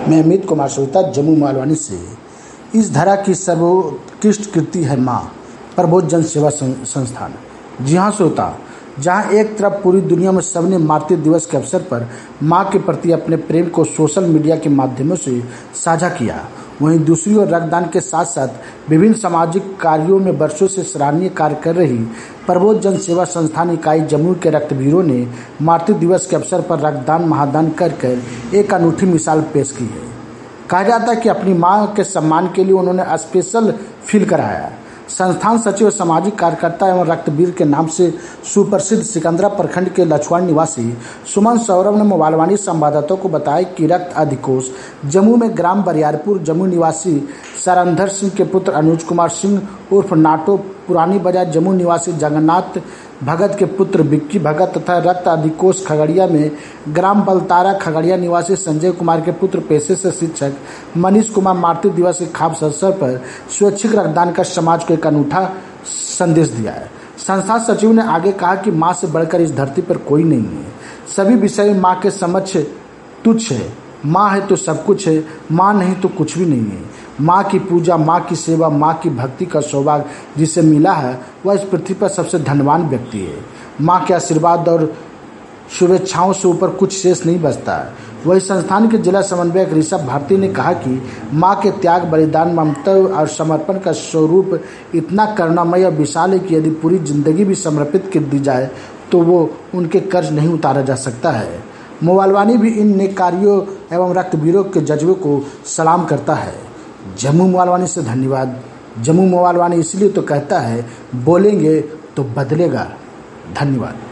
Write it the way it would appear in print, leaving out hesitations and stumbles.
मैं अमित कुमार श्रोता जम्मू मालवानी से। इस धरा की सर्वोत्कृष्ट कृति है माँ प्रबोध जन सेवा संस्थान। जी हाँ श्रोता, जहाँ एक तरफ पूरी दुनिया में सबने मातृ दिवस के अवसर पर माँ के प्रति अपने प्रेम को सोशल मीडिया के माध्यमों से साझा किया, वहीं दूसरी ओर रक्तदान के साथ साथ विभिन्न सामाजिक कार्यों में वर्षों से सराहनीय कार्य कर रही प्रबोध जन सेवा संस्थान इकाई जम्मू के रक्तवीरों ने मातृ दिवस के अवसर पर रक्तदान महादान कर एक अनूठी मिसाल पेश की है। कहा जाता है कि अपनी मां के सम्मान के लिए उन्होंने स्पेशल फील कराया। संस्थान सचिव सामाजिक कार्यकर्ता एवं रक्तवीर के नाम से सुप्रसिद्ध सिकंदरा प्रखंड के लछवाड़ निवासी सुमन सौरभ ने मोबाइलवाणी संवाददाताओं को बताया कि रक्त अधिकोष जम्मू में ग्राम बरियारपुर जम्मू निवासी सरंधर सिंह के पुत्र अनुज कुमार सिंह उर्फ नाटो पुरानी बाजार जम्मू निवासी जगन्नाथ भगत के पुत्र विक्की भगत तथा रक्त अधिकोष खगड़िया में ग्राम बलतारा खगड़िया निवासी संजय कुमार के पुत्र पेशे से शिक्षक मनीष कुमार मातृ दिवस के खास अवसर पर स्वैच्छिक रक्तदान कर समाज को एक अनूठा संदेश दिया है। संस्था सचिव ने आगे कहा कि मां से बढ़कर इस धरती पर कोई नहीं है, सभी विषय मां के समक्ष तुच्छ है। माँ है तो सब कुछ है, माँ नहीं तो कुछ भी नहीं है। माँ की पूजा, माँ की सेवा, माँ की भक्ति का सौभाग्य जिसे मिला है वह इस पृथ्वी पर सबसे धनवान व्यक्ति है। माँ के आशीर्वाद और शुभेच्छाओं से ऊपर कुछ शेष नहीं बचता है। वही संस्थान के जिला समन्वयक ऋषभ भारती ने कहा कि माँ के त्याग, बलिदान, ममता और समर्पण का स्वरूप इतना करुणामय और विशाल है कि यदि पूरी जिंदगी भी समर्पित कर दी जाए तो वो उनके कर्ज नहीं उतारा जा सकता है। मोबाइलवाणी भी इन नेक कार्यों एवं रक्तवीरों के जज्बे को सलाम करता है। जम्मू मोबाइलवाणी से धन्यवाद। जम्मू मोबाइलवाणी इसलिए तो कहता है, बोलेंगे तो बदलेगा। धन्यवाद।